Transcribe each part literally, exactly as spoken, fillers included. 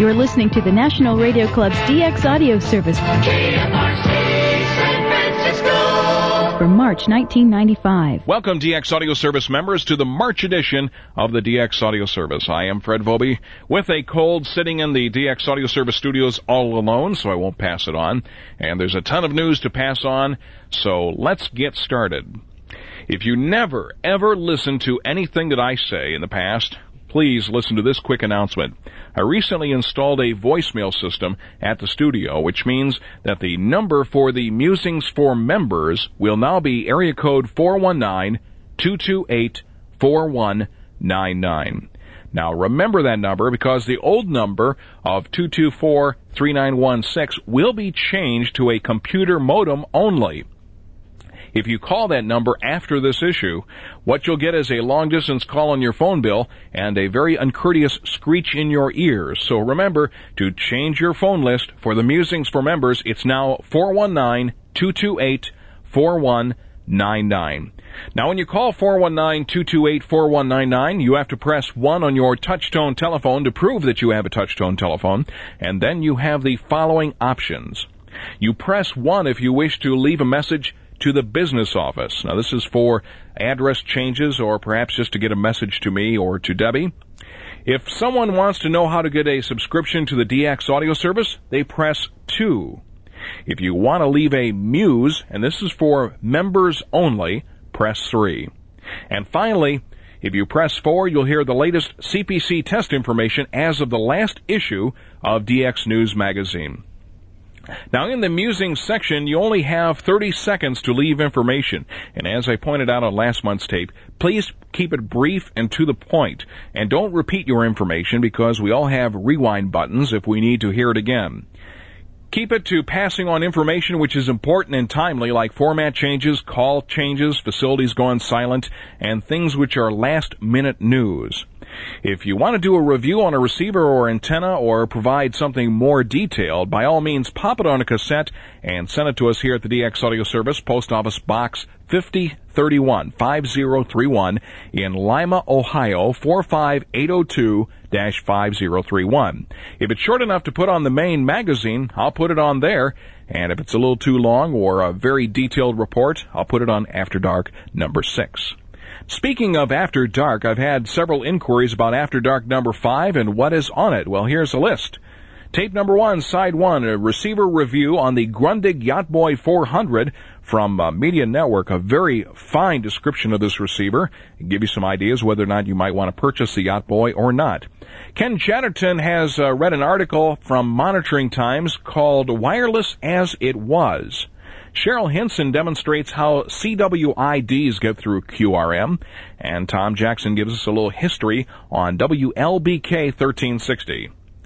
You're listening to the National Radio Club's D X Audio Service K F R C San Francisco for March nineteen ninety-five. Welcome, D X Audio Service members, to the March edition of the D X Audio Service. I am Fred Vobie with a cold, sitting in the D X Audio Service studios all alone, so I won't pass it on. And there's a ton of news to pass on, so let's get started. If you never, ever listen to anything that I say in the past, please listen to this quick announcement. I recently installed a voicemail system at the studio, which means that the number for the Musings for members will now be area code four one nine, two two eight, four one nine nine. Now remember that number because the old number of two two four, three nine one six will be changed to a computer modem only. If you call that number after this issue, what you'll get is a long-distance call on your phone bill and a very uncourteous screech in your ears. So remember to change your phone list for the Musings for members. It's now four one nine, two two eight, four one nine nine. Now, when you call four one nine, two two eight, four one nine nine, you have to press one on your touch-tone telephone to prove that you have a touch-tone telephone, and then you have the following options. You press one if you wish to leave a message to the business office. Now, this is for address changes or perhaps just to get a message to me or to Debbie. If someone wants to know how to get a subscription to the D X Audio Service, they press two. If you want to leave a muse, and this is for members only, press three. And finally, if you press four, you'll hear the latest C P C test information as of the last issue of D X News Magazine. Now, in the Musings section, you only have thirty seconds to leave information. And as I pointed out on last month's tape, please keep it brief and to the point. And don't repeat your information because we all have rewind buttons if we need to hear it again. Keep it to passing on information which is important and timely, like format changes, call changes, facilities gone silent, and things which are last-minute news. If you want to do a review on a receiver or antenna or provide something more detailed, by all means, pop it on a cassette and send it to us here at the D X Audio Service, Post Office Box fifty thirty-one, five zero three one in Lima, Ohio, four five eight zero two dash five zero three one. If it's short enough to put on the main magazine, I'll put it on there. And if it's a little too long or a very detailed report, I'll put it on After Dark number six. Speaking of After Dark, I've had several inquiries about After Dark number five and what is on it. Well, here's a list. Tape number one, side one, a receiver review on the Grundig Yacht Boy four hundred from uh, Media Network. A very fine description of this receiver. Give you some ideas whether or not you might want to purchase the Yacht Boy or not. Ken Chatterton has uh, read an article from Monitoring Times called Wireless as It Was. Cheryl Hinson demonstrates how C W I Ds get through Q R M, and Tom Jackson gives us a little history on W L B K thirteen sixty.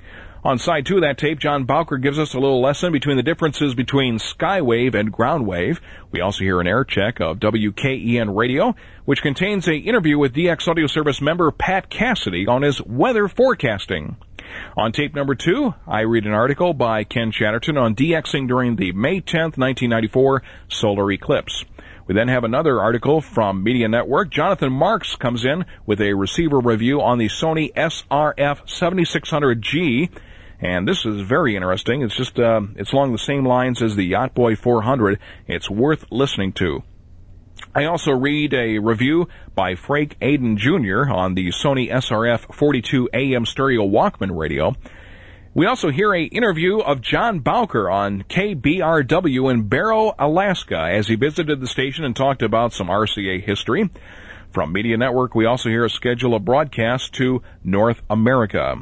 On side two of that tape, John Bowker gives us a little lesson between the differences between skywave and ground wave. We also hear an air check of W K E N Radio, which contains an interview with D X Audio Service member Pat Cassidy on his weather forecasting. On tape number two, I read an article by Ken Chatterton on DXing during the May tenth, nineteen ninety-four solar eclipse. We then have another article from Media Network. Jonathan Marks comes in with a receiver review on the Sony S R F seventy-six hundred G. And this is very interesting. It's just, uh, it's along the same lines as the Yacht Boy four hundred. It's worth listening to. I also read a review by Frank Aiden Junior on the Sony S R F forty-two A M stereo Walkman radio. We also hear an interview of John Bowker on K B R W in Barrow, Alaska, as he visited the station and talked about some R C A history. From Media Network, we also hear a schedule of broadcasts to North America.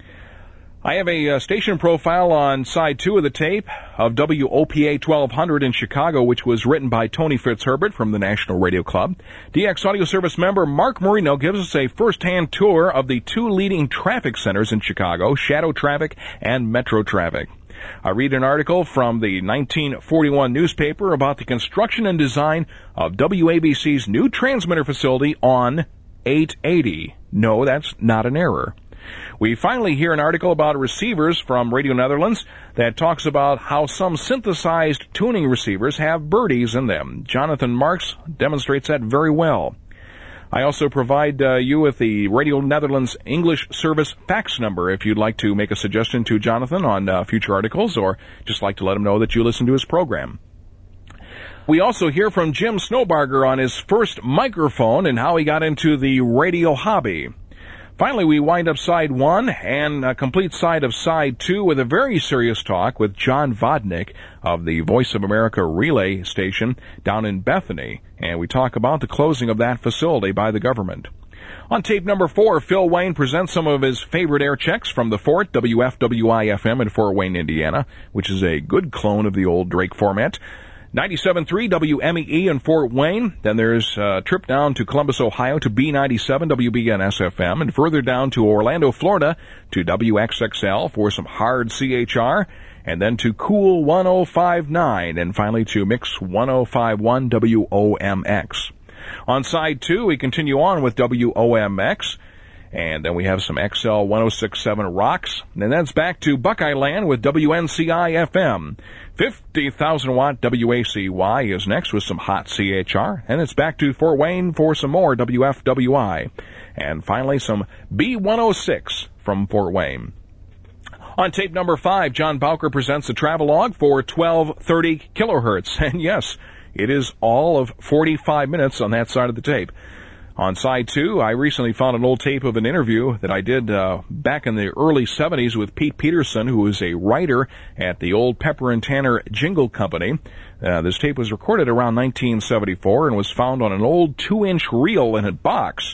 I have a uh, station profile on side two of the tape of W O P A twelve hundred in Chicago, which was written by Tony Fitzherbert from the National Radio Club. D X Audio Service member Mark Marino gives us a first-hand tour of the two leading traffic centers in Chicago, Shadow Traffic and Metro Traffic. I read an article from the nineteen forty-one newspaper about the construction and design of W A B C's new transmitter facility on eight eighty. No, that's not an error. We finally hear an article about receivers from Radio Netherlands that talks about how some synthesized tuning receivers have birdies in them. Jonathan Marks demonstrates that very well. I also provide uh, you with the Radio Netherlands English Service fax number if you'd like to make a suggestion to Jonathan on uh, future articles or just like to let him know that you listen to his program. We also hear from Jim Snowbarger on his first microphone and how he got into the radio hobby. Finally, we wind up side one and a complete side of side two with a very serious talk with John Vodnik of the Voice of America Relay Station down in Bethany, and we talk about the closing of that facility by the government. On tape number four, Phil Wayne presents some of his favorite air checks from the Fort, W F W I F M in Fort Wayne, Indiana, which is a good clone of the old Drake format. ninety-seven point three W M E E in Fort Wayne. Then there's a trip down to Columbus, Ohio to B ninety-seven W B N S F M, and further down to Orlando, Florida to W X X L for some hard C H R, and then to Cool one oh five point nine, and finally to Mix one oh five point one W O M X. On side two, we continue on with W O M X, and then we have some X L one oh six point seven Rocks, and then it's back to Buckeye Land with W N C I F M. fifty thousand watt W A C Y is next with some hot C H R, and it's back to Fort Wayne for some more W F W I. And finally, some B one oh six from Fort Wayne. On tape number five, John Bowker presents a travelogue for twelve thirty kilohertz. And yes, it is all of forty-five minutes on that side of the tape. On side two, I recently found an old tape of an interview that I did uh, back in the early seventies with Pete Peterson, who was a writer at the old Pepper and Tanner Jingle Company. Uh, this tape was recorded around nineteen seventy-four and was found on an old two-inch reel in a box.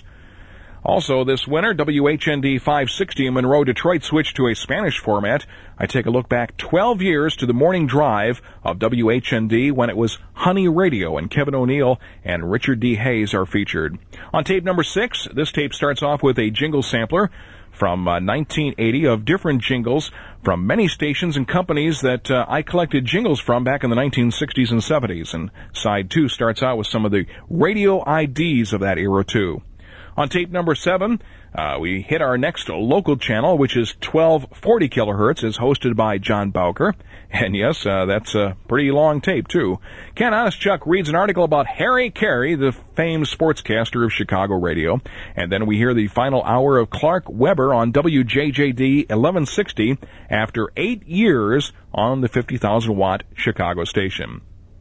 Also, this winter, W H N D five sixty in Monroe, Detroit switched to a Spanish format. I take a look back twelve years to the morning drive of W H N D when it was Honey Radio, and Kevin O'Neill and Richard D. Hayes are featured. On tape number six, this tape starts off with a jingle sampler from uh, nineteen eighty of different jingles from many stations and companies that uh, I collected jingles from back in the nineteen sixties and seventies. And side two starts out with some of the radio I Ds of that era, too. On tape number seven, uh, we hit our next local channel, which is twelve forty kilohertz, is hosted by John Bowker. And yes, uh, that's a pretty long tape, too. Ken Honestchuck reads an article about Harry Carey, the famed sportscaster of Chicago radio. And then we hear the final hour of Clark Weber on W J J D eleven sixty after eight years on the fifty thousand watt Chicago station.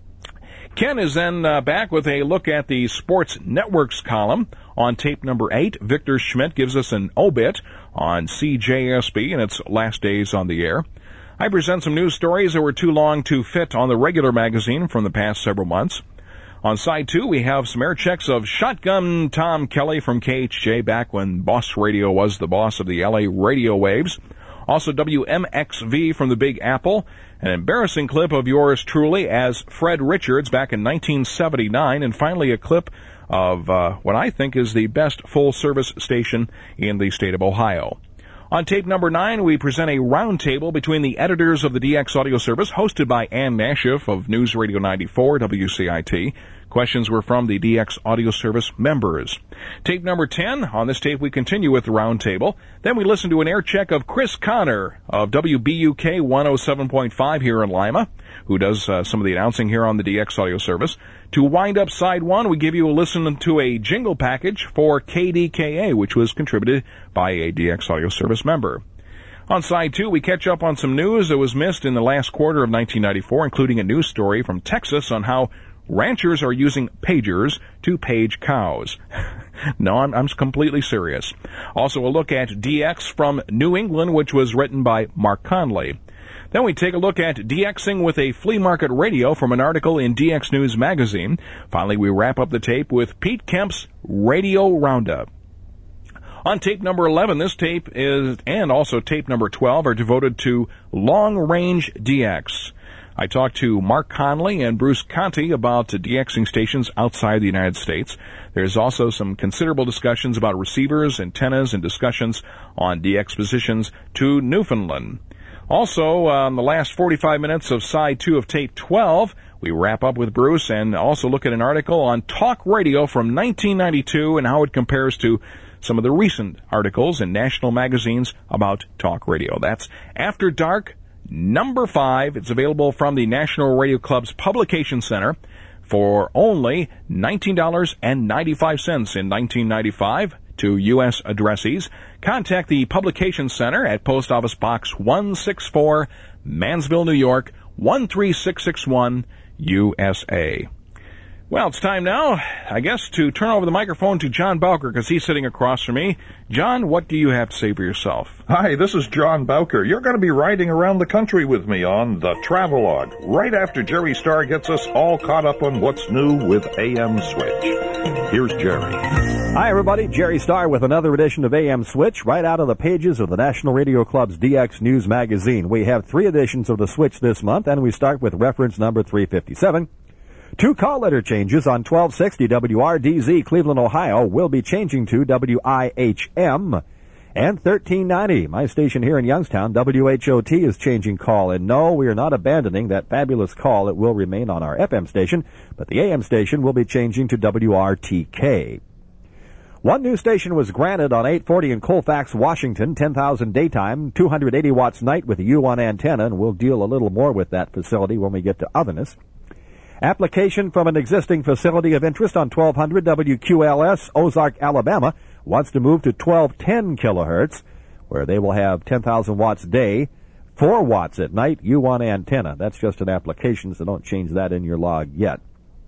Ken is then uh, back with a look at the Sports Networks column. On tape number eight, Victor Schmidt gives us an obit on C J S B and its last days on the air. I present some news stories that were too long to fit on the regular magazine from the past several months. On side two, we have some air checks of Shotgun Tom Kelly from K H J back when Boss Radio was the boss of the L A radio waves. Also W M X V from the Big Apple. An embarrassing clip of yours truly as Fred Richards back in nineteen seventy-nine. And finally a clip of uh, what I think is the best full-service station in the state of Ohio. On tape number nine, we present a roundtable between the editors of the D X Audio Service, hosted by Ann Nashif of News Radio ninety-four W C I T. Questions were from the D X Audio Service members. Tape number ten, on this tape we continue with the roundtable. Then we listen to an air check of Chris Connor of W B U K one oh seven point five here in Lima, who does uh, some of the announcing here on the D X Audio Service. To wind up side one, we give you a listen to a jingle package for K D K A, which was contributed by a D X Audio Service member. On side two, we catch up on some news that was missed in the last quarter of nineteen ninety-four, including a news story from Texas on how ranchers are using pagers to page cows. No, I'm, I'm completely serious. Also a look at D X from New England, which was written by Mark Conley. Then we take a look at DXing with a flea market radio from an article in D X News magazine. Finally, we wrap up the tape with Pete Kemp's Radio Roundup. On tape number eleven, this tape is, and also tape number twelve, are devoted to long-range D X. I talked to Mark Conley and Bruce Conti about DXing stations outside the United States. There's also some considerable discussions about receivers, antennas, and discussions on D X positions to Newfoundland. Also, on um, the last forty-five minutes of side two of tape twelve, we wrap up with Bruce and also look at an article on talk radio from nineteen ninety-two and how it compares to some of the recent articles in national magazines about talk radio. That's After Dark, number five. It's available from the National Radio Club's Publication Center. for only nineteen dollars and ninety-five cents in nineteen ninety-five to U S addressees. Contact the Publication Center at Post Office Box one sixty-four, Mansville, New York, one three six six one, U S A. Well, it's time now, I guess, to turn over the microphone to John Bowker, because he's sitting across from me. John, what do you have to say for yourself? Hi, this is John Bowker. You're going to be riding around the country with me on the Travelogue, right after Jerry Starr gets us all caught up on what's new with A M Switch. Here's Jerry. Hi, everybody. Jerry Starr with another edition of A M Switch, right out of the pages of the National Radio Club's D X News magazine. We have three editions of the Switch this month, and we start with reference number three fifty-seven. Two call letter changes on twelve sixty W R D Z Cleveland, Ohio will be changing to W I H M. And thirteen ninety, my station here in Youngstown, W H O T, is changing call. And no, we are not abandoning that fabulous call. It will remain on our F M station, but the A M station will be changing to W R T K. One new station was granted on eight forty in Colfax, Washington, ten thousand daytime, two hundred eighty watts night with a U one antenna, and we'll deal a little more with that facility when we get to Otherness. Application from an existing facility of interest on twelve hundred W Q L S, Ozark, Alabama, wants to move to twelve ten kilohertz, where they will have ten thousand watts day, four watts at night, U one antenna. That's just an application, so don't change that in your log yet.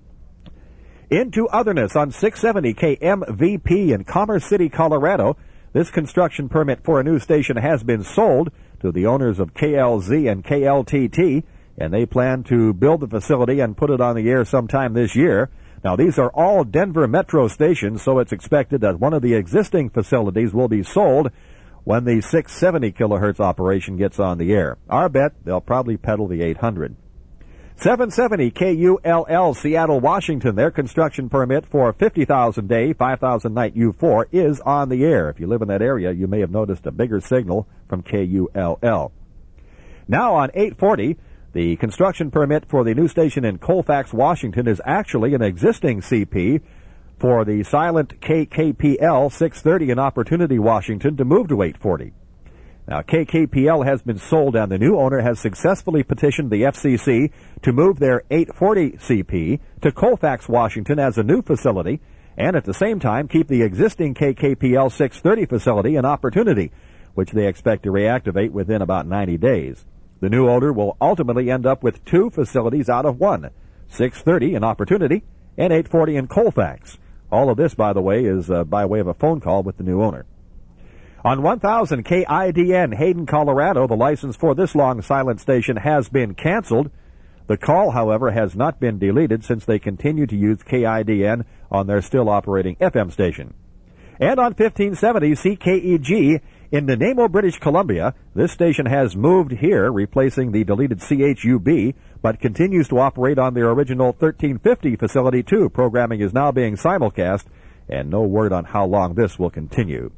Into Otherness on six seventy K M V P in Commerce City, Colorado. This construction permit for a new station has been sold to the owners of K L Z and K L T T, and they plan to build the facility and put it on the air sometime this year. Now, these are all Denver Metro stations, so it's expected that one of the existing facilities will be sold when the six seventy kilohertz operation gets on the air. Our bet, they'll probably peddle the eight hundred. seven seventy K U L L, Seattle, Washington. Their construction permit for fifty thousand day, five thousand night U four is on the air. If you live in that area, you may have noticed a bigger signal from K U L L. Now on eight forty, the construction permit for the new station in Colfax, Washington is actually an existing C P for the silent K K P L six thirty in Opportunity, Washington, to move to eight forty. Now, K K P L has been sold, and the new owner has successfully petitioned the F C C to move their eight forty C P to Colfax, Washington as a new facility, and at the same time keep the existing K K P L six thirty facility in Opportunity, which they expect to reactivate within about ninety days. The new owner will ultimately end up with two facilities out of one, six thirty in Opportunity and eight forty in Colfax. All of this, by the way, is uh, by way of a phone call with the new owner. On one thousand K I D N, Hayden, Colorado, the license for this long silent station has been canceled. The call, however, has not been deleted since they continue to use K I D N on their still operating F M station. And on fifteen seventy C K E G in Nanaimo, British Columbia, this station has moved here, replacing the deleted C H U B, but continues to operate on their original thirteen fifty facility too. Programming is now being simulcast, and no word on how long this will continue.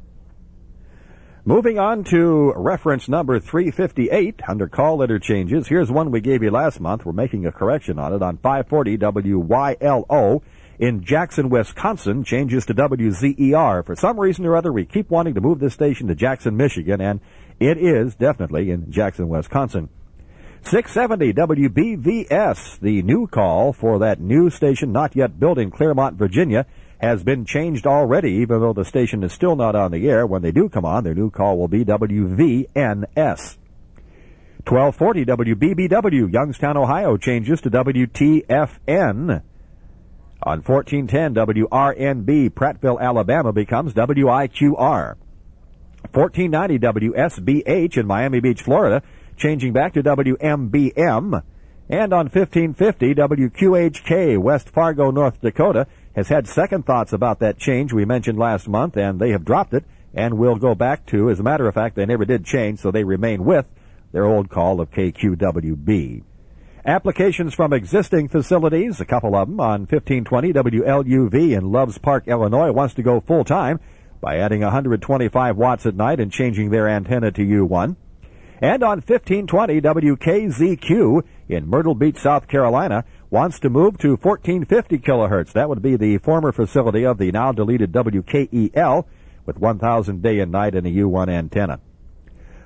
Moving on to reference number three fifty-eight under call letter changes. Here's one we gave you last month. We're making a correction on it on five forty W Y L O. In Jackson, Wisconsin, changes to W Z E R. For some reason or other, we keep wanting to move this station to Jackson, Michigan, and it is definitely in Jackson, Wisconsin. six seventy W B V S, the new call for that new station not yet built in Claremont, Virginia, has been changed already, even though the station is still not on the air. When they do come on, their new call will be W V N S. twelve forty W B B W, Youngstown, Ohio, changes to W T F N. On fourteen ten W R N B, Prattville, Alabama, becomes W I Q R. fourteen ninety W S B H in Miami Beach, Florida, changing back to W M B M. And on fifteen fifty W Q H K, West Fargo, North Dakota, has had second thoughts about that change we mentioned last month, and they have dropped it and will go back to, as a matter of fact, they never did change, so they remain with their old call of K Q W B. Applications from existing facilities, a couple of them, on fifteen twenty W L U V in Loves Park, Illinois, wants to go full-time by adding one hundred twenty-five watts at night and changing their antenna to U one. And on fifteen twenty W K Z Q in Myrtle Beach, South Carolina, wants to move to fourteen fifty kilohertz. That would be the former facility of the now deleted W K E L with one thousand day and night and a U one antenna.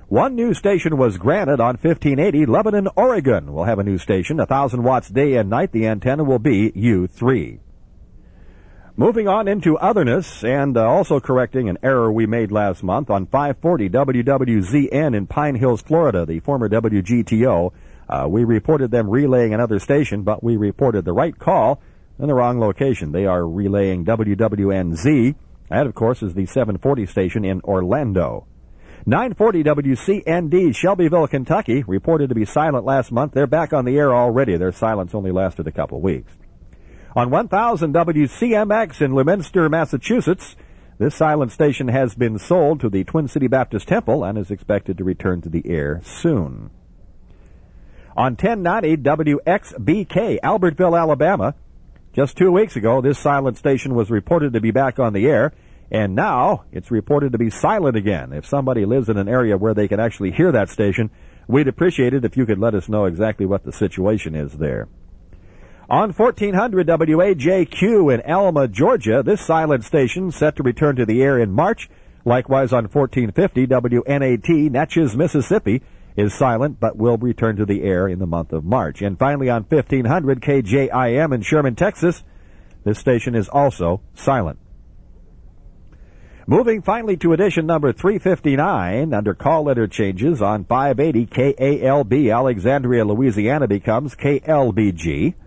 One new station was granted on fifteen eighty. Lebanon, Oregon will have a new station, one thousand watts day and night. The antenna will be U three. Moving on into otherness, and uh, also correcting an error we made last month on five forty W W Z N in Pine Hills, Florida, the former W G T O. Uh, we reported them relaying another station, but we reported the right call in the wrong location. They are relaying W W N Z. That, of course, is the seven forty station in Orlando. nine forty W C N D, Shelbyville, Kentucky, reported to be silent last month. They're back on the air already. Their silence only lasted a couple weeks. On one thousand W C M X in Leominster, Massachusetts, this silent station has been sold to the Twin City Baptist Temple and is expected to return to the air soon. On ten ninety W X B K, Albertville, Alabama, just two weeks ago, this silent station was reported to be back on the air, and now it's reported to be silent again. If somebody lives in an area where they can actually hear that station, we'd appreciate it if you could let us know exactly what the situation is there. On fourteen hundred W A J Q in Alma, Georgia, this silent station set to return to the air in March. Likewise on fourteen fifty W N A T, Natchez, Mississippi, is silent but will return to the air in the month of March. And finally on fifteen hundred K J I M in Sherman, Texas, this station is also silent. Moving finally to edition number three fifty-nine, under call letter changes on five eighty K A L B, Alexandria, Louisiana becomes K L B G.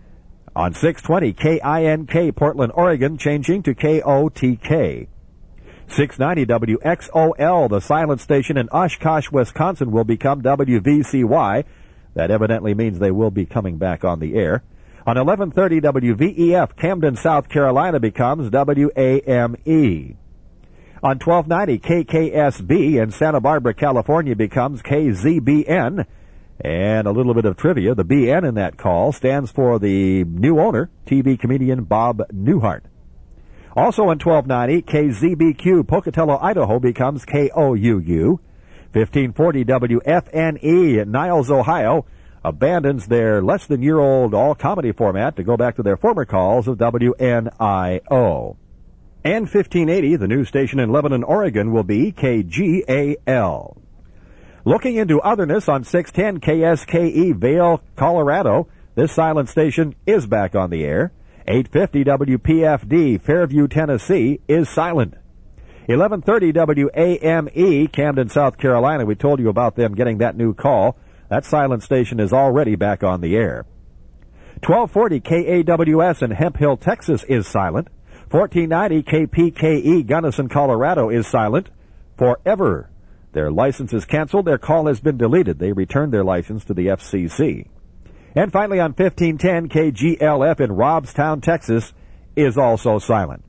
On six twenty K I N K, Portland, Oregon, changing to K O T K. six ninety W X O L, the silent station in Oshkosh, Wisconsin, will become W V C Y. That evidently means they will be coming back on the air. On eleven thirty W V E F, Camden, South Carolina, becomes W A M E. On twelve ninety K K S B in Santa Barbara, California, becomes K Z B N. And a little bit of trivia, the B N in that call stands for the new owner, T V comedian Bob Newhart. Also on twelve ninety, K Z B Q, Pocatello, Idaho, becomes K O U U. fifteen forty W F N E in Niles, Ohio, abandons their less-than-year-old all-comedy format to go back to their former calls of W N I O. And fifteen eighty, the new station in Lebanon, Oregon, will be K G A L. Looking into otherness on six ten K S K E, Vail, Colorado, this silent station is back on the air. eight fifty W P F D, Fairview, Tennessee, is silent. eleven thirty W A M E, Camden, South Carolina, we told you about them getting that new call. That silent station is already back on the air. twelve forty K A W S in Hemp Hill, Texas, is silent. fourteen ninety K P K E, Gunnison, Colorado, is silent forever. Their license is canceled. Their call has been deleted. They returned their license to the F C C. And finally on fifteen ten, K G L F in Robstown, Texas, is also silent.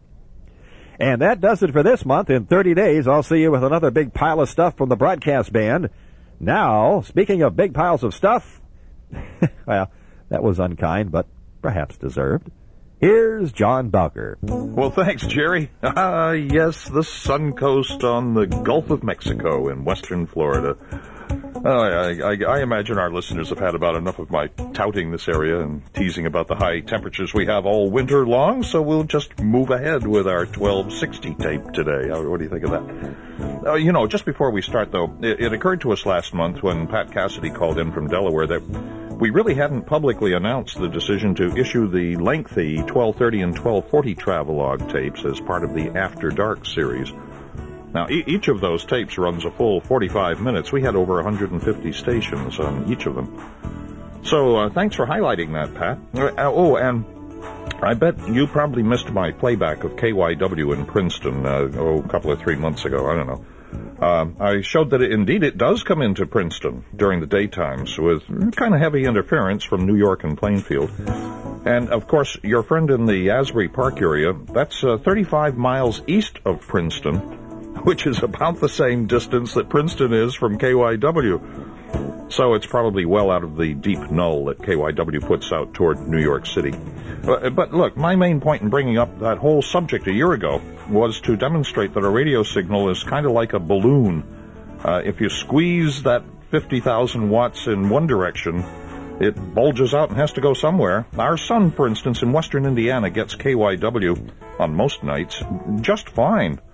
And that does it for this month. In thirty days, I'll see you with another big pile of stuff from the broadcast band. Now, speaking of big piles of stuff, well, that was unkind, but perhaps deserved. Here's John Bowker. Well, thanks, Jerry. Ah, yes, the sun coast on the Gulf of Mexico in western Florida. Oh, I, I, I imagine our listeners have had about enough of my touting this area and teasing about the high temperatures we have all winter long, so we'll just move ahead with our twelve sixty tape today. What do you think of that? Uh, you know, just before we start, though, it, it occurred to us last month when Pat Cassidy called in from Delaware that we really hadn't publicly announced the decision to issue the lengthy twelve thirty and twelve forty travelogue tapes as part of the After Dark series. Now, e- each of those tapes runs a full forty-five minutes. We had over one hundred fifty stations on each of them. So, uh, thanks for highlighting that, Pat. Uh, oh, and I bet you probably missed my playback of K Y W in Princeton, uh, oh, a couple of three months ago, I don't know. Uh, I showed that it, indeed it does come into Princeton during the daytimes with kind of heavy interference from New York and Plainfield. And, of course, your friend in the Asbury Park area, that's uh, thirty-five miles east of Princeton, which is about the same distance that Princeton is from K Y W. So it's probably well out of the deep null that K Y W puts out toward New York City. But, but look, my main point in bringing up that whole subject a year ago was to demonstrate that a radio signal is kind of like a balloon. Uh, if you squeeze that fifty thousand watts in one direction, it bulges out and has to go somewhere. Our sun, for instance, in western Indiana gets K Y W on most nights just fine.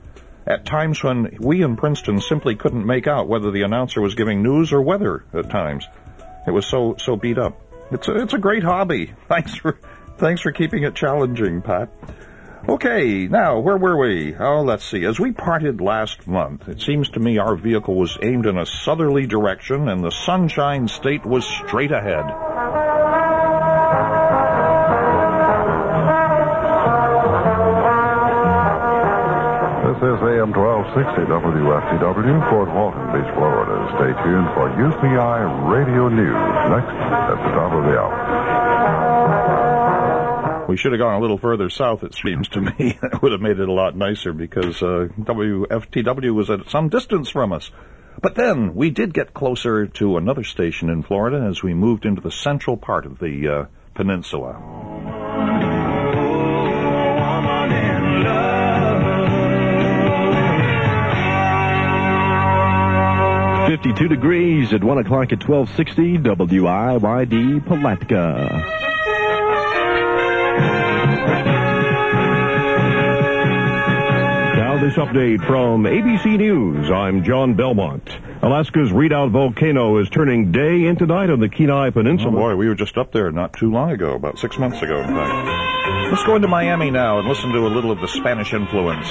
at times when we in Princeton simply couldn't make out whether the announcer was giving news or weather at times. It was so so beat up. It's a, it's a great hobby. Thanks for thanks for keeping it challenging, Pat. Okay, now, where were we? Oh, let's see. As we parted last month, it seems to me our vehicle was aimed in a southerly direction and the Sunshine State was straight ahead. This is A M twelve sixty W F T W, Fort Walton Beach, Florida. Stay tuned for U C I Radio News next at the top of the hour. We should have gone a little further south, it seems to me. That would have made it a lot nicer because uh, W F T W was at some distance from us. But then we did get closer to another station in Florida as we moved into the central part of the uh, peninsula. fifty-two degrees at one o'clock at twelve sixty W I Y D Palatka. Now this update from A B C News. I'm John Belmont. Alaska's Redoubt volcano is turning day into night on the Kenai Peninsula. Oh boy, we were just up there not too long ago, about six months ago, in fact. Let's go into Miami now and listen to a little of the Spanish influence.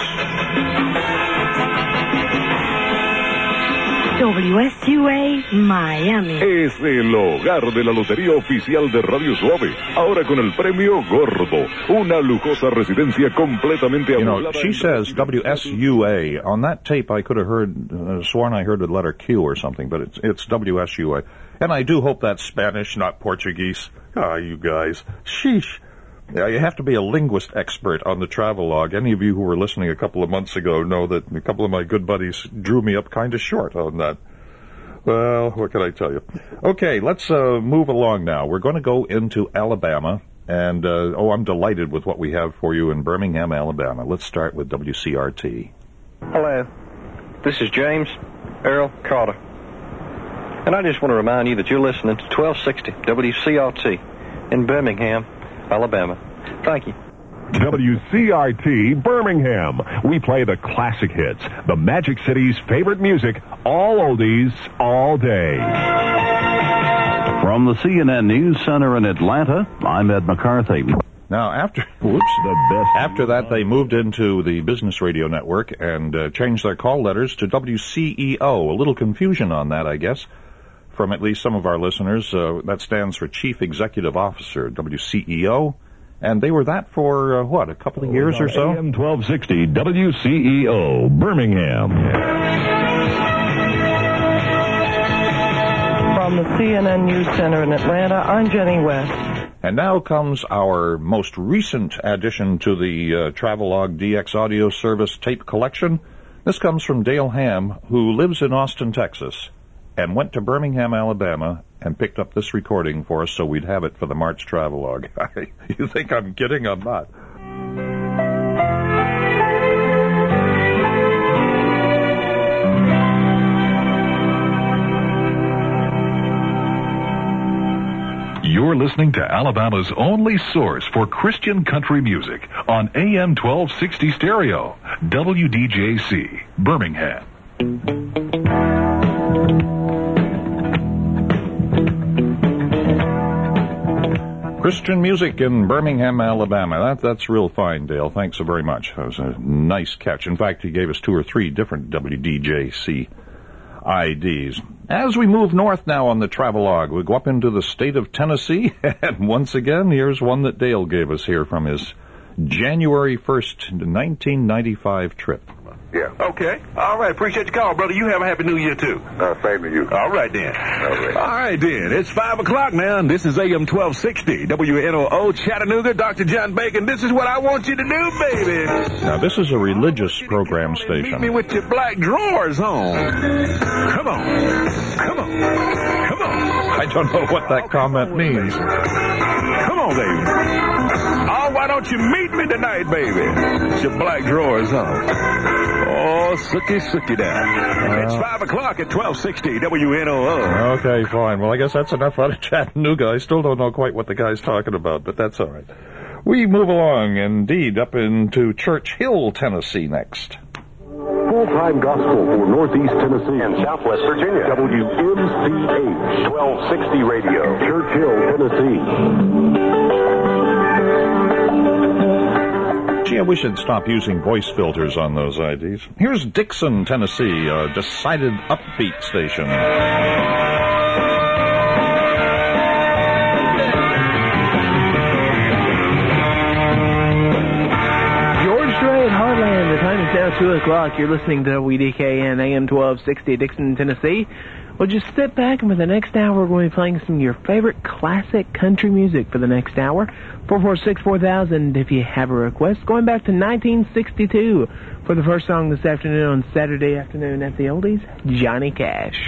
W S U A Miami. Es el hogar de la Lotería Oficial de Radio Suave. Ahora con el premio Gordo. Una lujosa residencia completamente You know, amueblada. she says W S U A. On that tape, I could have heard, uh, sworn I heard the letter Q or something, but it's, it's W S U A. And I do hope that's Spanish, not Portuguese. Ah, you guys. Sheesh. Yeah, you have to be a linguist expert on the Travelogue. Any of you who were listening a couple of months ago know that a couple of my good buddies drew me up kind of short on that. Well, what can I tell you? Okay, let's uh, move along now. We're going to go into Alabama, and, uh, oh, I'm delighted with what we have for you in Birmingham, Alabama. Let's start with W C R T. Hello, this is James Earl Carter, and I just want to remind you that you're listening to twelve sixty W C R T in Birmingham, Alabama. Thank you. W C R T Birmingham. We play the classic hits, the Magic City's favorite music, all oldies, all day. From the C N N News Center in Atlanta, I'm Ed McCarthy. Now, after whoops, the best. After that, they moved into the Business Radio Network and uh, changed their call letters to W C E O. A little confusion on that, I guess, from at least some of our listeners. Uh, that stands for Chief Executive Officer, W C E O. And they were that for, uh, what, a couple of years or so? A M twelve sixty W C E O, Birmingham. From the C N N News Center in Atlanta, I'm Jenny West. And now comes our most recent addition to the uh, Travelogue D X Audio Service tape collection. This comes from Dale Ham, who lives in Austin, Texas, and went to Birmingham, Alabama, and picked up this recording for us so we'd have it for the March Travelogue. You think I'm kidding? I'm not. You're listening to Alabama's only source for Christian country music on A M twelve sixty Stereo, W D J C, Birmingham. Christian music in Birmingham, Alabama. That, that's real fine, Dale. Thanks so very much. That was a nice catch. In fact, he gave us two or three different W D J C I Ds. As we move north now on the Travelogue, we go up into the state of Tennessee, and once again, here's one that Dale gave us here from his January first, nineteen ninety-five trip. Yeah. Okay. All right. Appreciate the call, brother. You have a happy new year, too. Uh, same to you. All right, then. All right. All right, then. It's five o'clock now, and this is A M twelve sixty W N O O Chattanooga. Doctor John Bacon, this is what I want you to do, baby. Now, this is a religious program Meet station. me with your black drawers on. Come on. Come on. Come on. I don't know what that comment means. Come on, baby. Oh, why don't you meet me tonight, baby? With your black drawers on. Oh, sooky, sooky down. Uh, it's five o'clock at twelve sixty W N O O. Okay, fine. Well, I guess that's enough out of Chattanooga. I still don't know quite what the guy's talking about, but that's all right. We move along, indeed, up into Church Hill, Tennessee next. full-time gospel for Northeast Tennessee and Southwest Virginia. W M C H twelve sixty Radio, Churchill, Tennessee. Gee, we should stop using voice filters on those I Ds. Here's Dixon, Tennessee, a decided upbeat station. Now two o'clock, you're listening to W D K N A M twelve sixty, Dixon, Tennessee. Well, just sit back, and for the next hour, we're going to be playing some of your favorite classic country music for the next hour. four four six, four thousand if you have a request. Going back to nineteen sixty-two for the first song this afternoon on Saturday afternoon at the Oldies, Johnny Cash.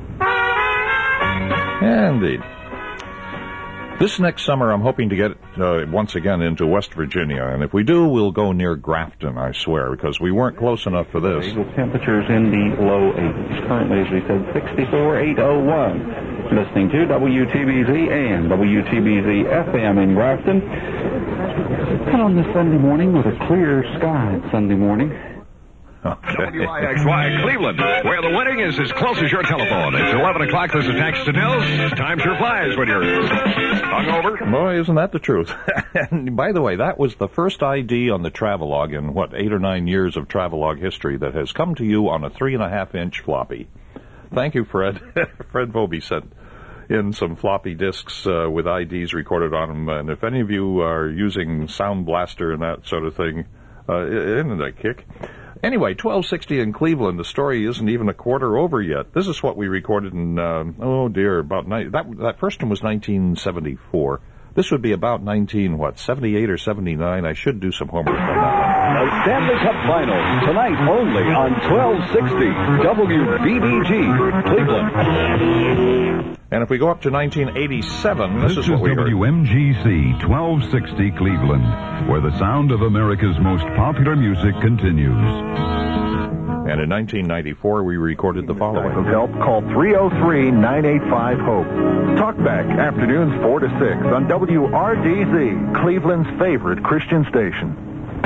Indeed. This next summer, I'm hoping to get uh, once again into West Virginia, and if we do, we'll go near Grafton, I swear, because we weren't close enough for this. With temperatures in the low eighties. Currently, as we said, sixty-four, eight oh one. Listening to W T B Z and W T B Z F M in Grafton. And on this Sunday morning with a clear sky Sunday morning. Okay. W I X Y Cleveland, where the wedding is as close as your telephone. It's eleven o'clock, there's a tax to Nils. Time sure flies when you're hungover. Boy, isn't that the truth. And by the way, that was the first I D on the Travelog in, what, eight or nine years of Travelog history that has come to you on a three and a half inch floppy. Thank you, Fred. Fred Vobie sent in some floppy disks uh, with I Ds recorded on them. And if any of you are using Sound Blaster and that sort of thing, uh, isn't that a kick? Anyway, twelve sixty in Cleveland, the story isn't even a quarter over yet. This is what we recorded in, uh, oh dear, about, ni- that that first one was nineteen seventy-four. This would be about nineteen, what, seventy-eight or seventy-nine? I should do some homework on that. The Stanley Cup Finals, tonight only on twelve sixty W B B G, Cleveland. And if we go up to nineteen eighty-seven, this, this is what we W M G C twelve sixty Cleveland, where the sound of America's most popular music continues. And in nineteen ninety-four, we recorded the following. Help, call three oh three, nine eight five, HOPE. Talkback, afternoons four to six on W R D Z, Cleveland's favorite Christian station.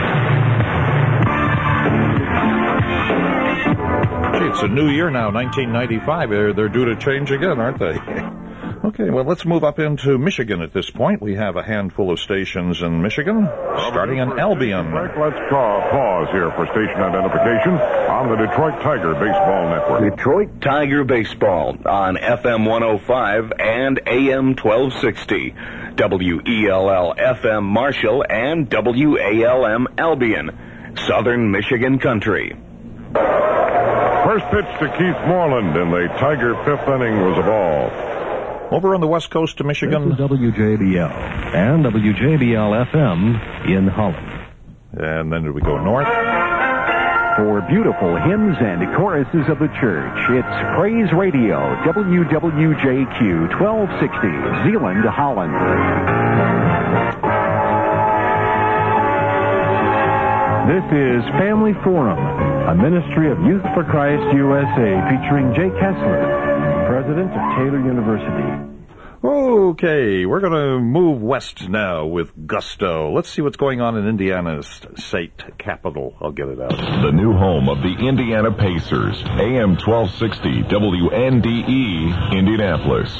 Gee, it's a new year now, nineteen ninety-five. They're, they're due to change again, aren't they? Okay, well, let's move up into Michigan at this point. We have a handful of stations in Michigan, starting in Albion. Let's pause here for station identification on the Detroit Tiger Baseball Network. Detroit Tiger Baseball on F M one oh five and A M twelve sixty. W E L L F M Marshall and W A L M Albion. Southern Michigan Country. First pitch to Keith Moreland in the Tiger fifth inning was a ball. Over on the west coast of Michigan, W J B L and W J B L F M in Holland. And then we go north. For beautiful hymns and choruses of the church, it's Praise Radio, W W J Q twelve sixty, Zeeland, Holland. This is Family Forum, a ministry of Youth for Christ U S A, featuring Jay Kessler, president of Taylor University. Okay, we're going to move west now with gusto. Let's see what's going on in Indiana's state capital. I'll get it out. The new home of the Indiana Pacers, A M twelve sixty W N D E, Indianapolis.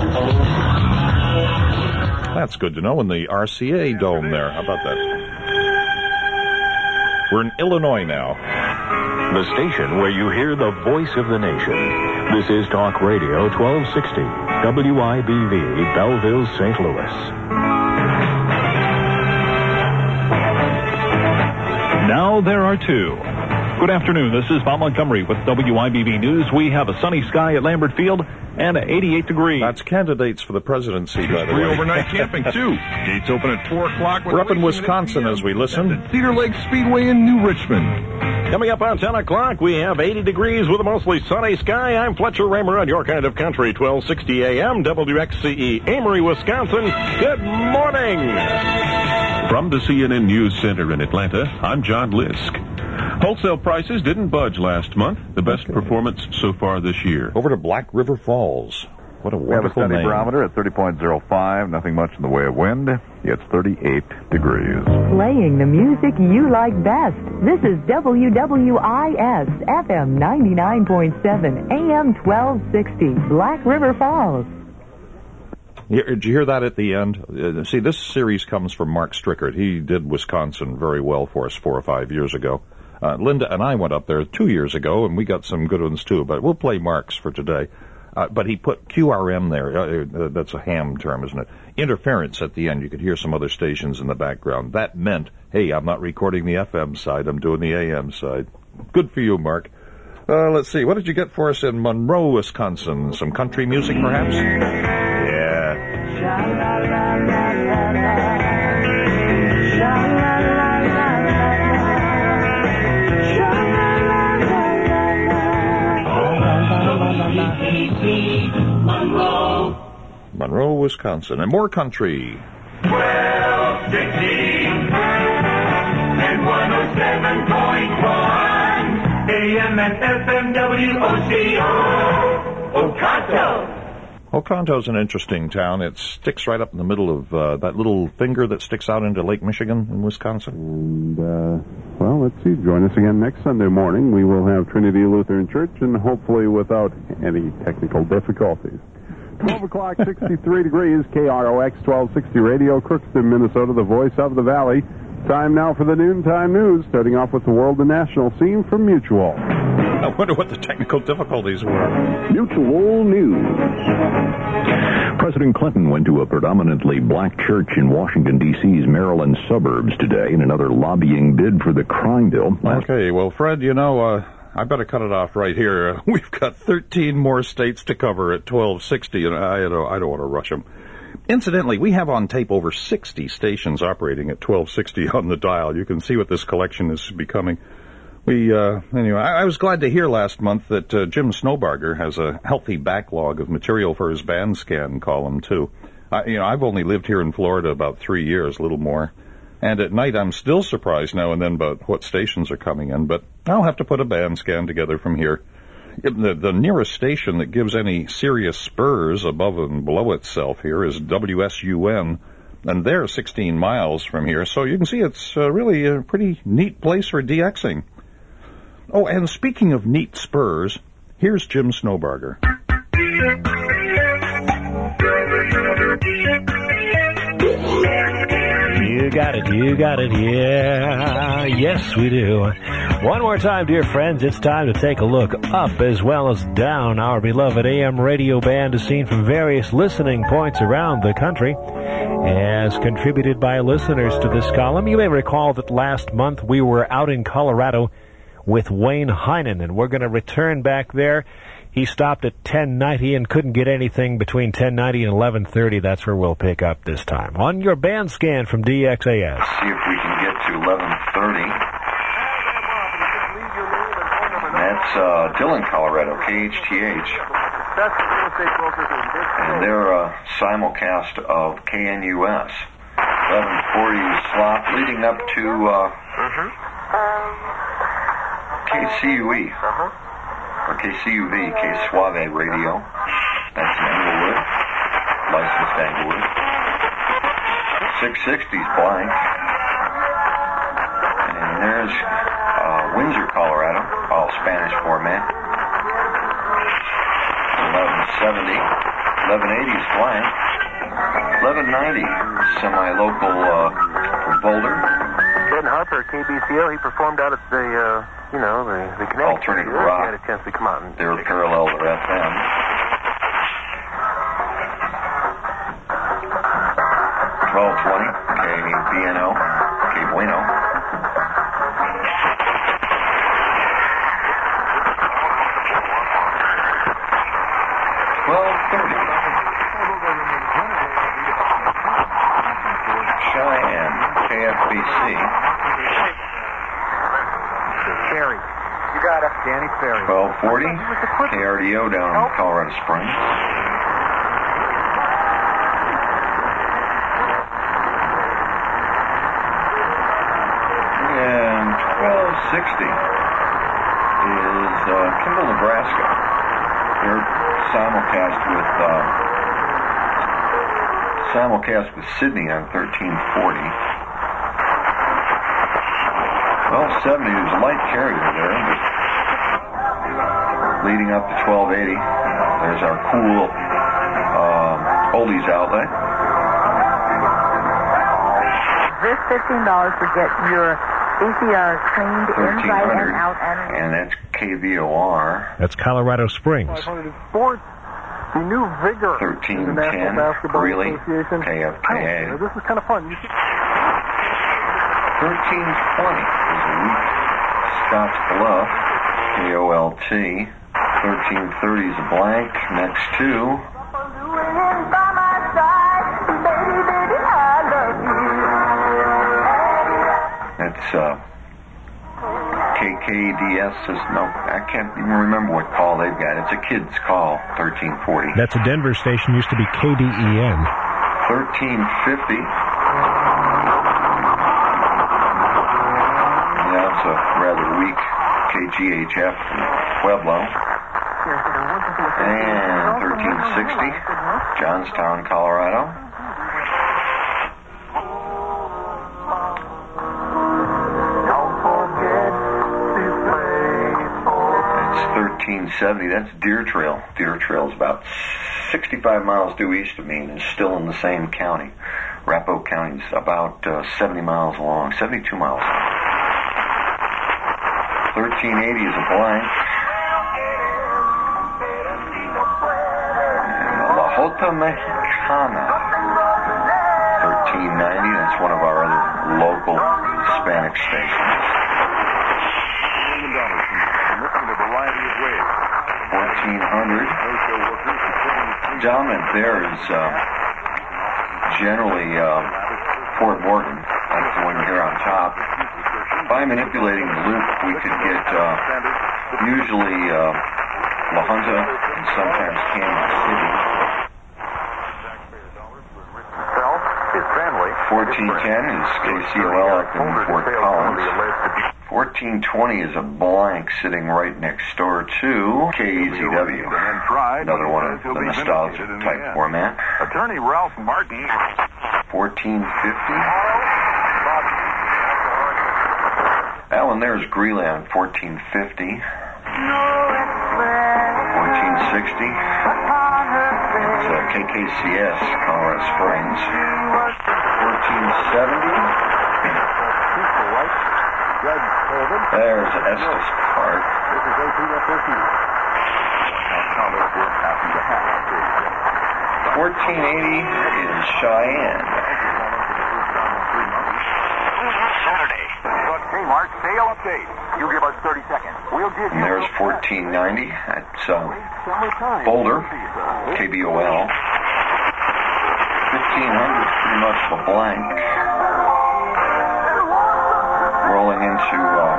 That's good to know, in the R C A Dome there. How about that? We're in Illinois now. The station where you hear the voice of the nation. This is Talk Radio twelve sixty, W I B V, Belleville, Saint Louis. Now there are two. Good afternoon. This is Bob Montgomery with W I B V News. We have a sunny sky at Lambert Field and eighty-eight degrees. That's candidates for the presidency, by the way. Free overnight camping, too. Gates open at four o'clock. We're up in Wisconsin as we listen. At Cedar Lake Speedway in New Richmond. Coming up on ten o'clock, we have eighty degrees with a mostly sunny sky. I'm Fletcher Raymer on Your Kind of Country, twelve sixty A M, W X C E, Amory, Wisconsin. Good morning. From the C N N News Center in Atlanta, I'm John Lisk. Wholesale prices didn't budge last month. The best okay. performance so far this year. Over to Black River Falls. What a We have a wonderful steady name. barometer at thirty point oh five. Nothing much in the way of wind. It's thirty-eight degrees. Playing the music you like best. This is W W I S F M ninety-nine point seven, A M twelve sixty, Black River Falls. Yeah, did you hear that at the end? Uh, see, this series comes from Mark Strickert. He did Wisconsin very well for us four or five years ago. Uh, Linda and I went up there two years ago, and we got some good ones, too. But we'll play Mark's for today. Uh, but he put Q R M there. Uh, uh, that's a ham term, isn't it? Interference at the end. You could hear some other stations in the background. That meant, hey, I'm not recording the F M side. I'm doing the A M side. Good for you, Mark. Uh, let's see. What did you get for us in Monroe, Wisconsin? Some country music, perhaps? Yeah. Monroe. Monroe, Wisconsin. And more country. twelve sixty and one oh seven point one A M and F M W O C O. Oconto. Oconto's an interesting town. It sticks right up in the middle of uh, that little finger that sticks out into Lake Michigan in Wisconsin. And, uh, well, let's see. Join us again next Sunday morning. We will have Trinity Lutheran Church, and hopefully without any technical difficulties. twelve o'clock, sixty-three degrees, K R O X twelve sixty Radio, Crookston, Minnesota, the voice of the valley. Time now for the noontime news, starting off with the world and national scene from Mutual. I wonder what the technical difficulties were. Mutual News. President Clinton went to a predominantly black church in Washington, D C's Maryland suburbs today in another lobbying bid for the crime bill. Okay, well, Fred, you know, uh, I better cut it off right here. Uh, we've got thirteen more states to cover at twelve sixty, and I don't, I don't want to rush them. Incidentally, we have on tape over sixty stations operating at twelve sixty on the dial. You can see what this collection is becoming. We, uh, anyway, I, I was glad to hear last month that uh, Jim Snowbarger has a healthy backlog of material for his Bandscan column, too. I, you know, I've only lived here in Florida about three years, a little more. And at night, I'm still surprised now and then about what stations are coming in, but I'll have to put a Bandscan together from here. The, the nearest station that gives any serious spurs above and below itself here is W S U N, and they're sixteen miles from here, so you can see it's uh, really a pretty neat place for DXing. Oh, and speaking of neat spurs, here's Jim Snowbarger. You got it, you got it, yeah, yes we do. One more time, dear friends, it's time to take a look up as well as down our beloved A M radio band is seen from various listening points around the country. As contributed by listeners to this column, you may recall that last month we were out in Colorado with Wayne Heinen, and we're going to return back there. He stopped at ten ninety and couldn't get anything between ten ninety and eleven thirty. That's where we'll pick up this time. On your band scan from D X A S. See if we can get to eleven thirty. That's uh, Dillon, Colorado, K H T H. And they're a simulcast of K N U S. eleven forty slot leading up to uh, K C U E. Or K C U V, K Suave Radio. That's in Englewood. Licensed Englewood. six sixty's blank. And there's uh, Windsor, Colorado, all Spanish format. eleven seventy. eleven eighty's blank. eleven ninety, semi-local uh, from Boulder. Ben Harper, K B C O, he performed out at the, uh, you know, the, the Connecticut. Alternative He rock. had a chance to come out and They're parallel to F M. twelve twenty, K B N O, K Bueno. twelve thirty. Cheyenne, K F B C. Ferry. You got it. Danny Ferry. twelve forty, K R D O down in Colorado Springs. And twelve sixty is uh, Kimball, Nebraska. They're simulcast with uh, simulcast with Sydney on thirteen forty. twelve seventy, there's a light carrier there, but leading up to twelve eighty. There's our cool um, oldies outlet. This fifteen dollars to get your V C R cleaned inside and out. And, and that's K V O R. That's Colorado Springs. five hundred sports. The new vigor. thirteen the National ten, Basketball Greeley, Association. K F K A. This is kind of fun. You should... thirteen twenty is a week. Scotts Bluff, K O L T. thirteen thirty is a blank. Next two. That's uh, K K D S. Is, no, I can't even remember what call they've got. It's a kid's call, thirteen forty. That's a Denver station, used to be K D E N. thirteen fifty. That's a rather weak K G H F from Pueblo. And thirteen sixty, Johnstown, Colorado. That's thirteen seventy, that's Deer Trail. Deer Trail is about sixty-five miles due east of me and is still in the same county. Arapahoe County is about uh, seventy miles long, seventy-two miles long. thirteen eighty is a blank. And La Jota Mexicana. thirteen ninety, that's one of our other local Hispanic stations. fourteen hundred. Down in there is uh, generally uh, Fort Morgan. That's the one here on top. By manipulating the loop, we could get uh, usually uh, La Junta and sometimes Kansas City. fourteen ten is K C O L up in Fort Collins. fourteen twenty is a blank sitting right next door to K E Z W. Another one of the nostalgia type format. Attorney Ralph Martin. fourteen fifty. That one there is Greeley on fourteen fifty. fourteen sixty. It's uh, K K C S, Colorado Springs. fourteen seventy. There's Estes Park. fourteen eighty is Cheyenne. Saturday. Kmart sale update. You give us thirty seconds. We'll give you. And there's fourteen ninety. That's uh, Boulder, K B O L. fifteen hundred is pretty much a blank. Rolling into uh,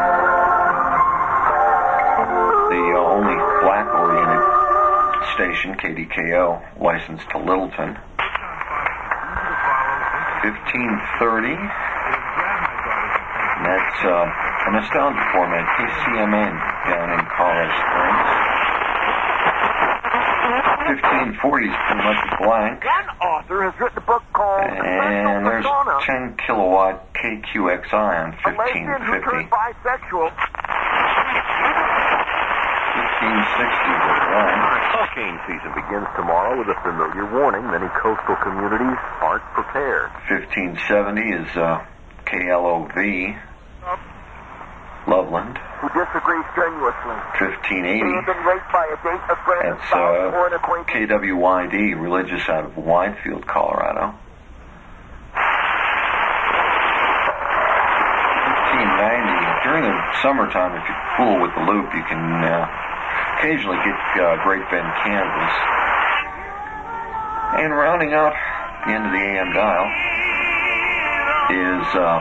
the uh, only black-oriented station, K D K O, licensed to Littleton. fifteen thirty. That's uh, a nostalgia format, K C M N down in Colorado Springs. fifteen forty is pretty much a blank. One author has written a book called And there's ten kilowatt K Q X I on fifteen fifty. Bisexual. fifteen sixty is a blank. Hurricane season begins tomorrow with a familiar warning. Many coastal communities aren't prepared. fifteen seventy is uh, K L O V. Loveland. Who disagree strenuously. fifteen eighty. Been raped by a date, a friend, That's spouse, or an uh, acquaintance. K W Y D, religious out of Widefield, Colorado. fifteen ninety. During the summertime, if you fool with the loop, you can uh, occasionally get uh, Great Bend, Kansas. And rounding out the end of the A M dial is, uh,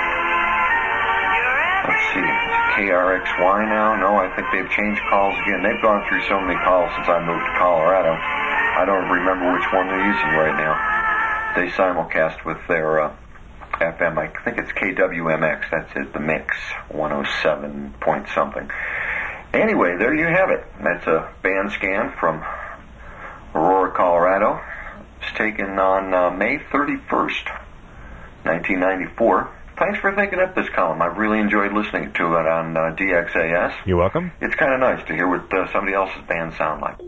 let's see, K R X Y now? No, I think they've changed calls again. They've gone through so many calls since I moved to Colorado. I don't remember which one they're using right now. They simulcast with their uh, F M. I think it's K W M X. That's it, the mix, one oh seven point something. Anyway, there you have it. That's a band scan from on uh, May thirty-first, nineteen ninety-four. Thanks for thinking up this column. I've really enjoyed listening to it on uh, D X A S. You're welcome. It's kind of nice to hear what uh, somebody else's band sound like.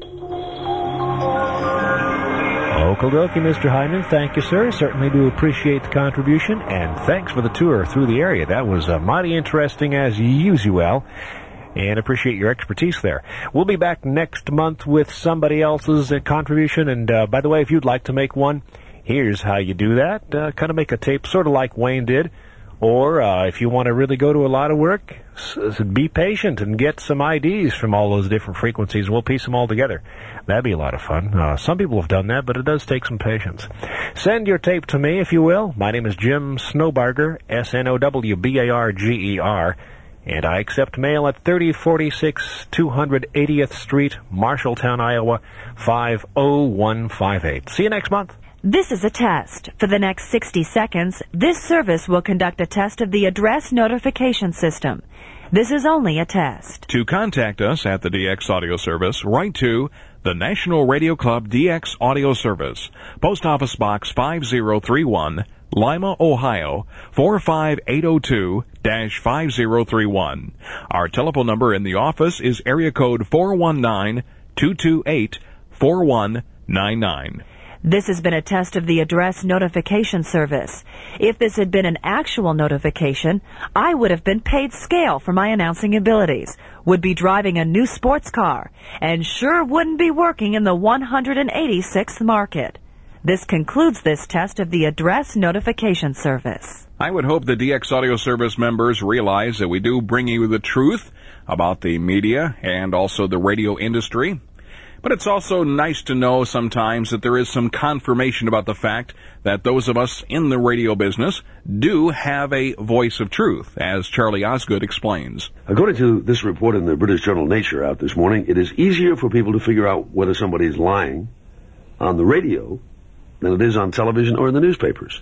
Okie dokie, Mister Hyman. Thank you, sir. Certainly do appreciate the contribution, and thanks for the tour through the area. That was uh, mighty interesting as usual, and appreciate your expertise there. We'll be back next month with somebody else's uh, contribution, and uh, by the way, if you'd like to make one, here's how you do that. Uh, kind of make a tape sort of like Wayne did. Or uh, if you want to really go to a lot of work, s- be patient and get some I Ds from all those different frequencies. We'll piece them all together. That'd be a lot of fun. Uh, some people have done that, but it does take some patience. Send your tape to me, if you will. My name is Jim Snowbarger, S N O W B A R G E R, and I accept mail at thirty forty-six two hundred eightieth Street, Marshalltown, Iowa, five oh one five eight. See you next month. This is a test. For the next sixty seconds, this service will conduct a test of the address notification system. This is only a test. To contact us at the D X Audio Service, write to the National Radio Club D X Audio Service, Post Office Box five oh three one, Lima, Ohio, four five eight oh two five oh three one. Our telephone number in the office is area code four one nine, two two eight, four one nine nine. This has been a test of the address notification service. If this had been an actual notification, I would have been paid scale for my announcing abilities, would be driving a new sports car, and sure wouldn't be working in the one hundred eighty-sixth market. This concludes this test of the address notification service. I would hope the D X Audio Service members realize that we do bring you the truth about the media and also the radio industry. But it's also nice to know sometimes that there is some confirmation about the fact that those of us in the radio business do have a voice of truth, as Charlie Osgood explains. According to this report in the British journal Nature out this morning, it is easier for people to figure out whether somebody is lying on the radio than it is on television or in the newspapers.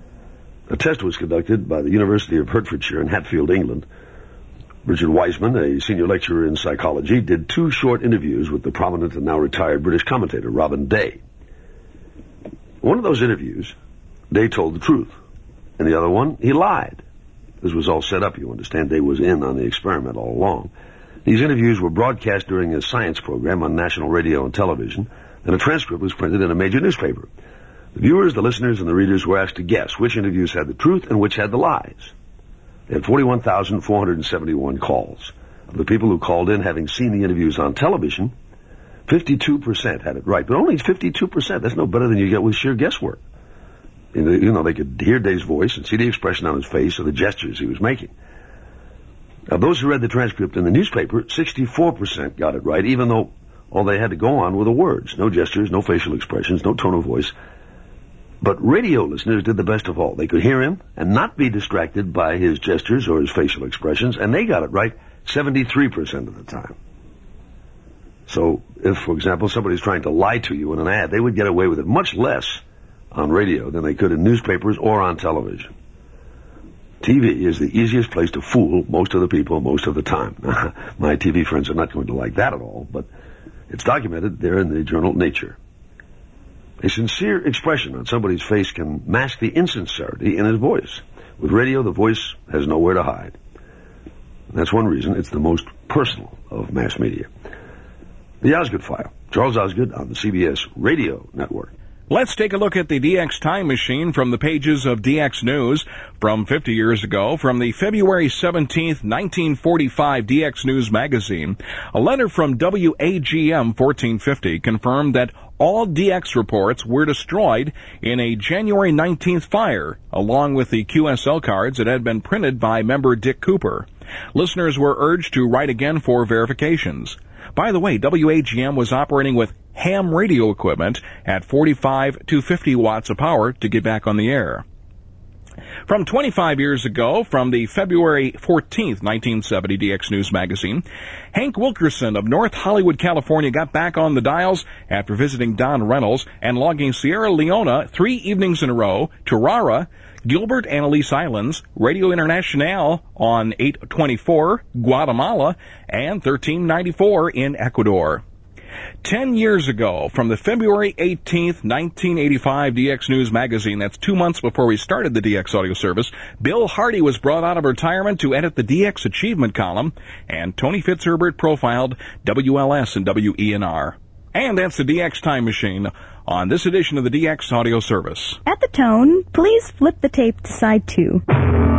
A test was conducted by the University of Hertfordshire in Hatfield, England. Richard Wiseman, a senior lecturer in psychology, did two short interviews with the prominent and now retired British commentator Robin Day. One of those interviews, Day told the truth. In the other one, he lied. This was all set up, you understand. Day was in on the experiment all along. These interviews were broadcast during a science program on national radio and television, and a transcript was printed in a major newspaper. The viewers, the listeners, and the readers were asked to guess which interviews had the truth and which had the lies. They had forty-one thousand four hundred seventy-one calls. Of the people who called in having seen the interviews on television, fifty-two percent had it right. But only fifty-two percent. That's no better than you get with sheer guesswork. You know, they could hear Day's voice and see the expression on his face or the gestures he was making. Of those who read the transcript in the newspaper, sixty-four percent got it right, even though all they had to go on were the words. No gestures, no facial expressions, no tone of voice. But radio listeners did the best of all. They could hear him and not be distracted by his gestures or his facial expressions, and they got it right seventy-three percent of the time. So if, for example, somebody's trying to lie to you in an ad, they would get away with it much less on radio than they could in newspapers or on television. T V is the easiest place to fool most of the people most of the time. My T V friends are not going to like that at all, but it's documented there in the journal Nature. A sincere expression on somebody's face can mask the insincerity in his voice. With radio, the voice has nowhere to hide. And that's one reason it's the most personal of mass media. The Osgood File. Charles Osgood on the C B S Radio Network. Let's take a look at the D X Time Machine from the pages of D X News from fifty years ago. From the February seventeenth, nineteen forty-five D X News magazine, a letter from W A G M fourteen fifty confirmed that all D X reports were destroyed in a January nineteenth fire, along with the Q S L cards that had been printed by member Dick Cooper. Listeners were urged to write again for verifications. By the way, W A G M was operating with ham radio equipment at forty-five to fifty watts of power to get back on the air. From twenty-five years ago, from the February fourteenth, nineteen seventy D X News magazine, Hank Wilkerson of North Hollywood, California got back on the dials after visiting Don Reynolds and logging Sierra Leona three evenings in a row, Tarara, Gilbert and Elise Islands, Radio Internacional on eight twenty-four, Guatemala, and thirteen ninety-four in Ecuador. Ten years ago, from the February eighteenth, nineteen eighty-five D X News magazine, that's two months before we started the D X audio service, Bill Hardy was brought out of retirement to edit the D X Achievement column, and Tony Fitzherbert profiled W L S and W E N R. And that's the D X Time Machine on this edition of the D X audio service. At the tone, please flip the tape to side two.